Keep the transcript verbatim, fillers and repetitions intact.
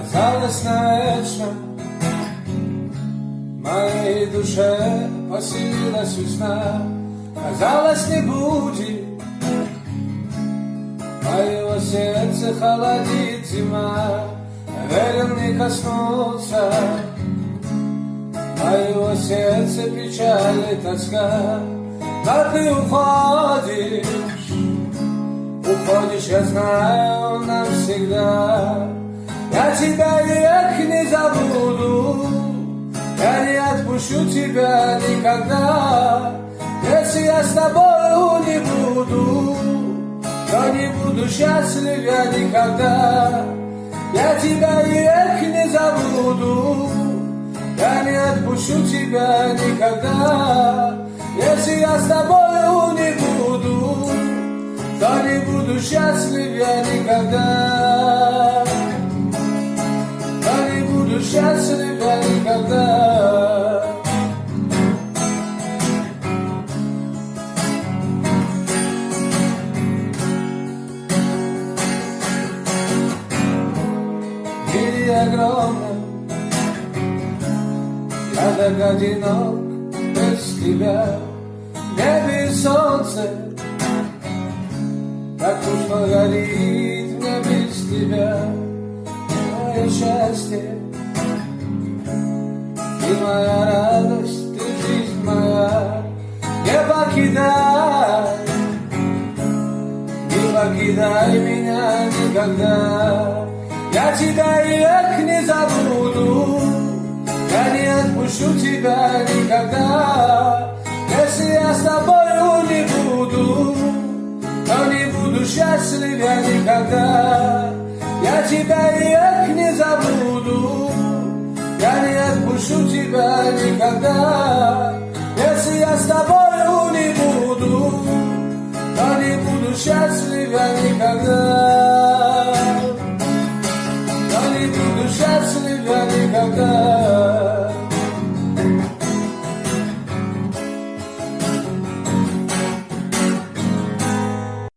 казалось навечно, в моей душе поселилась весна. Казалось, не будет моего сердца холодит зима. Верен не коснуться моего сердца печаль и тоска. Но ты уходишь, уходишь, я знаю, навсегда. Я тебя век не забуду, я не отпущу тебя никогда. Если я с тобою не буду, то не буду счастлив я никогда. Я тебя век не забуду, я не отпущу тебя никогда. Если я с тобою не буду, то не буду счастлив я никогда. То не буду счастлив я никогда. В мире огромном я так одинок без тебя. В небе солнце так тускло горит мне без тебя. Мое счастье, ты моя радость, ты жизнь моя. Не покидай, не покидай меня никогда. Я тебя век не забуду, я не отпущу тебя никогда. Если я с тобою не буду, то не буду счастлив я никогда. Я тебя век не забуду, я не отпущу тебя никогда. Если я с тобою не буду, то не буду счастлив я никогда. То не буду счастлив я никогда.